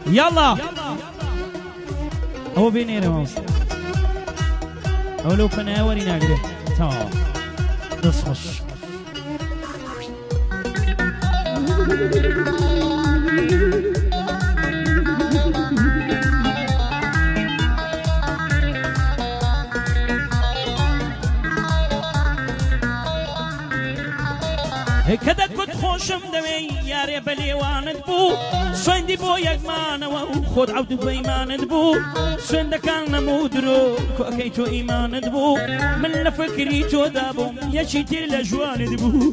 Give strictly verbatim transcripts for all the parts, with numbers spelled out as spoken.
يلا هو بيني رموز أولو كنا ورينا قريب تا دس خش كذا كنت خوشم دوي يا ريب ليوانت بو سويندي بو يجمانا وخود عود بيمانت بو سويندا كان نمودرو كوكيتو إيمانت بو من لفكري تو دابو يشيتي لجوانت بو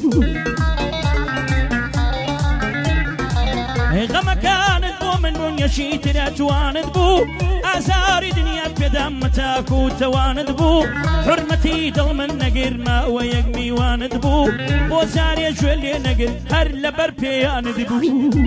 غما كانت بو من بون يشيتي لجوانت بو أزاري دنيا بيدام متاكو تواند بو حرمتي دل من نقر ما ويقمي واند بو وزاري جولي نقر هر لبر بياند بو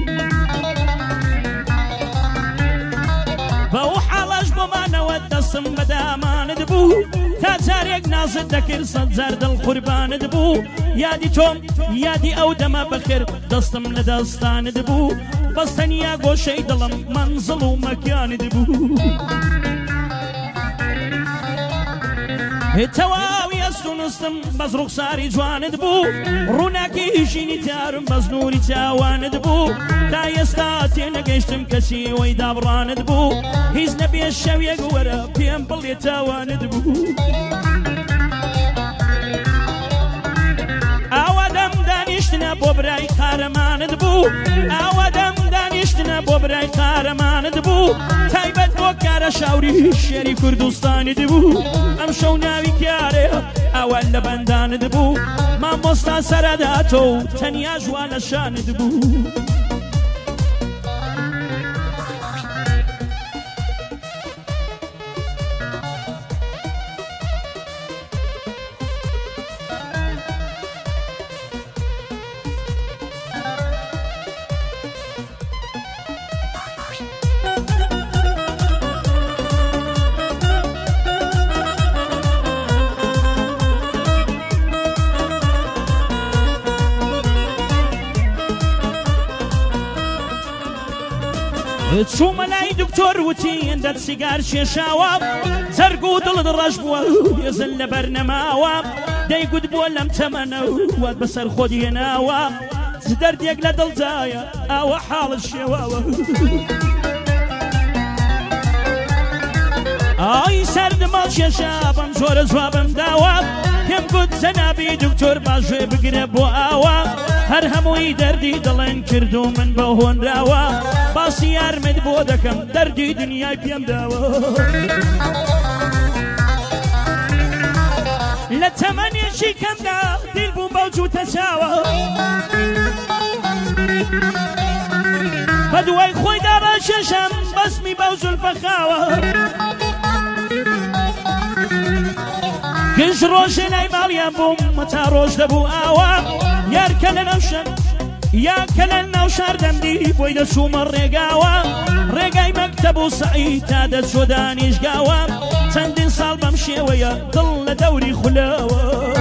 بو حالش بما نود الصم بداماند بو تازاريك ناصد دكر صد زرد القربان دبو يادي توم يادي او دما بخير دستم لدستان دبو بس تنيا قوشي دلم منزل ومكان دبو تواوي السنستم بس رخصاري جوان دبو روناكي هشيني تارم بس نوري تاوان دبو تا يستاتي نقشتم كسي ويدابران دبو هيز نبي الشوية قورا بيان بلي تاوان دبو آوادم دانشتنا بوبراي قارمان دبو آوادم دانشتنا بوبراي قارمان دبو تايبت بوكارا شاوري شيري كردستان دبو ام شو ناوي كاري اول لبندان دبو ما مستا سرداتو تنيا جوانا شان دبو شو ملاي دكتور وتي اندت سيجار شيشاوا زرقو دل الرجبوا يزل برنماوا داي قد بولم تمنو واد بسر خودي ناوا زدر ديق لدل زايا او حال الشواوا اي سرد مال شيشابم زور زوابم داوا كم قد زنابي دكتور باجي بقرب واوا هر هموي دردي دلن كردو من بهون راوا باسی یارمت بۆ دەکەم دەردی دنیای پێم داوە لە تەمەنێکی کەمدا دل بووم بەو جووتە چاوە بە دوای خۆیدا بە شەشەم بەسمی بەو زولفە خاوە گشت ڕۆژێ لای ماڵیان بووم تا ڕۆژ دەبوو ئاوا یارکە لە نەو شەم يا كلن ناو شاردم دي بويدا سومر رقاوا رقاي مكتب سعيد هذا السوداني شقاوا تندين صال بمشي ويا ضل دوري خلاوا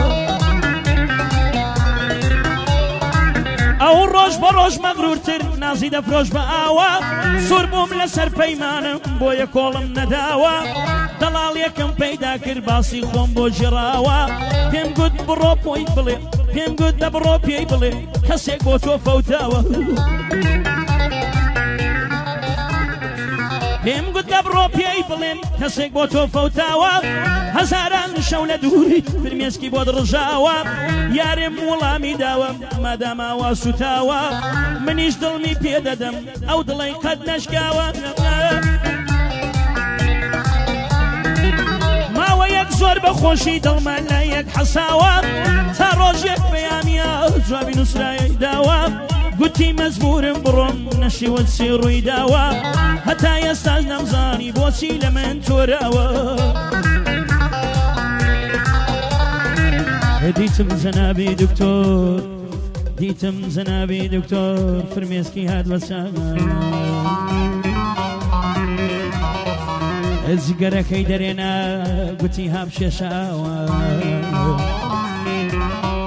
او الروج بروج مغرور تر نازي دفروج بآوا سربوم لسر بيمانم بويا كولم نداوا دلال يكم بيدا كرباسي خوم بو جراوا بيم قد برو بوي بلي بيم قد دبرو بي بلي كسيك بو تو فوتاوا بيم قد دبرو بي بلي كسيك بو تو فوتاوا هزاران شولة دوري فرميسكي بود رجاوا يارم ولامي داوا ماداما واسوتاوا منيش دلمي بيددم او دلي قد نشقاوا ما ويك زور بخوشي دلمان لا يك حساوا تاروجيك بياميا جوابي نسراي داوا قلتي مزبور برم نشي والسير يداوا حتى يستاج نمزاني بوسي لمن توراوا ديتم زنابي دكتور ديتم زنابي دكتور فرميسكي هاد وساما ازقرا كيدرينا قلتي هاب ششاوا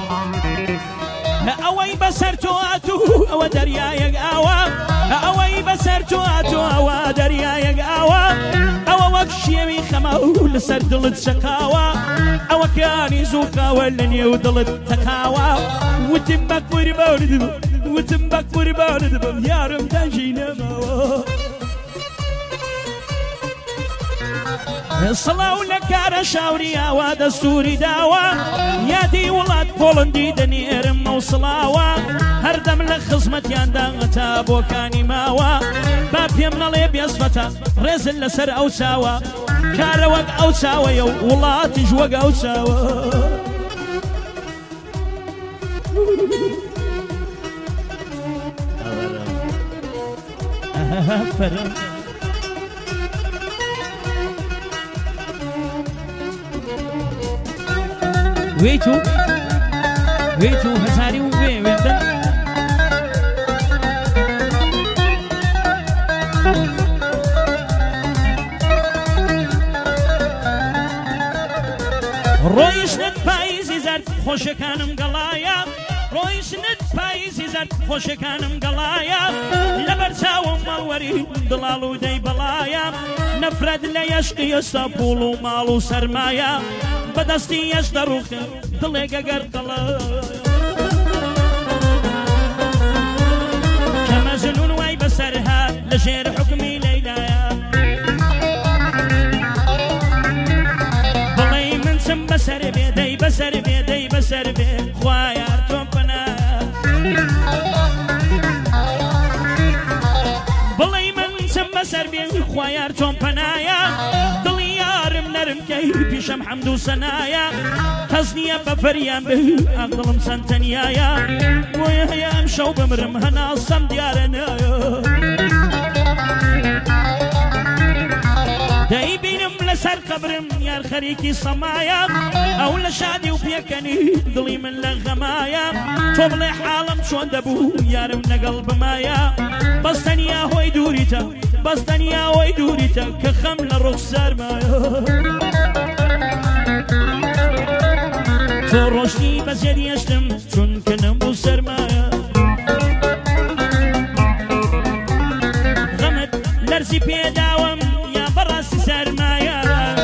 اوي بسرتو اتو او دريايق اوا اوي بەسەر تۆ ئاتۆوە دەریایەک ئاوە ئەوە وەک شێوی خەمە و لەسەر دڵت شەقاوە ئەوە کانی زووقاوە لە نێو دڵت تەقاوە وتم بە قوربانت بم وتم بە قوربانت بم یارم دەژی نەماوە سڵاو لە کارە شاوری ئاوا دەستوری داوە یادی وڵات پۆڵندی دەنێرم مەوسڵاوە هەردەم لە خزمەتیاندا تا بۆکانی ماوە با پێم نەڵێ بێزفەتە ڕێزن لەسەر ئەو چاوە کارە وەک ئەو چاوەیە و وڵاتیش وەک ئەو چاوە ويتو ويتو هزاري وين وين رويشنت بايزي زرد خوشكانم قلايا رويشنت بايزي زرد خوشكانم قلايا لبرتاوم مالوري ضلالو دي بلايا نفرد ليشقي يستبولو مالو سرمايا بدستي يشتروخ دلق قرقلا كما زنون واي بسرها لجير حكمي ليلايا بلاي من سم بسر بيدي بسر بيدي بسر بيدي خوايار تومبنا بلاي من سم بسر بيدي خوايار تومبنايا كي بيشم حمد وسنايا حزنيا بفريان به أقلم سنتنيايا ويا يا أمشو بمرم هنا صم ديارنا داي بينم لسر قبرم يا الخريكي صمايا أو لشادي وبيكني ضلي من لغمايا طبلي حالم شون دبو يارم نقلب مايا بس تنيا هوي دوريتا بس تنيا هوي دوريتا كخم للرخصار مايا تو روشنی بەزێر یەشتم چونکە نەبوو سەرمایە غەمت لەرزی پێداوم یا بەڕاستی سەرمایە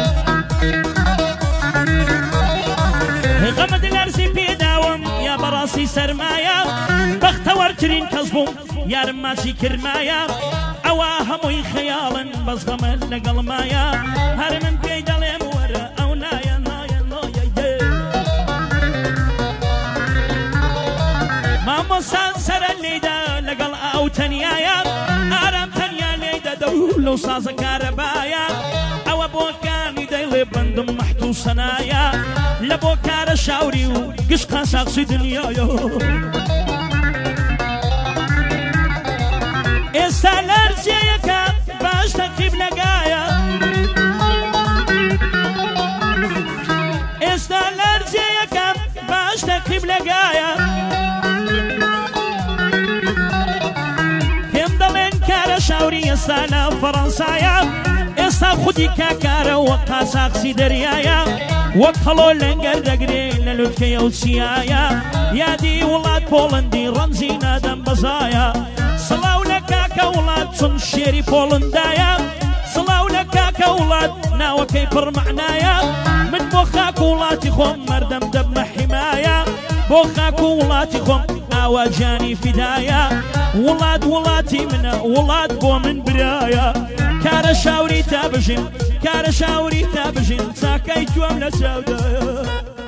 غەمت لەرزی پێداوم یا بەڕاستی سەرمایە بەختەوەرترین کەس بووم یارم ماچی کرمایە ئەوە هەمووی خەیاڵن بەس غەمت لەگەڵمایە هەر من پێی دەڵێم وەرە ئەو نایە مامۆسان سەرە لێدا لەگەڵ ئەو تەنیایە ئارام تەنیا لێدە دەو لەو سازە کارەبایە ئەوە بۆکانی دەیڵێ بەندم مەحتوو سەنایە لە بۆ کارە شاوری و گشت قاساقسی دنیایە ئێستا لەرزیەکە باش تەقیب لەگایە ئێستا لەرزیەکە باش تەقیب لەگایە شاوری ئێستا لە فەڕەنسایە ئێستا خودی کاکارە وەک قاساقسی دەریایە وەک هەڵۆ لەنگەر دەگرێ لە لوتکەیە و چیایە یادی وڵات پۆڵندی ڕەمزی نادەم بەزایە سڵاو لە کاکە وڵات چون شێری پۆڵندایە سڵاو لە کاکە وڵات ناوەکەی پڕمەعنایە من بۆ خاک وڵاتی خۆم مەردەم دەبمە حیمایە بۆ خاک وڵاتی خۆم ئاواجانی فیدایە وڵات وڵاتی منە وڵات بۆ من برایە کارە شاوری تا بژین کارە شاوری تا بژین چاکەی توام لە چاودایە